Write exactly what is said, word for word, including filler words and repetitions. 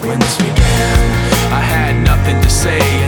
when this began. I had nothing to say,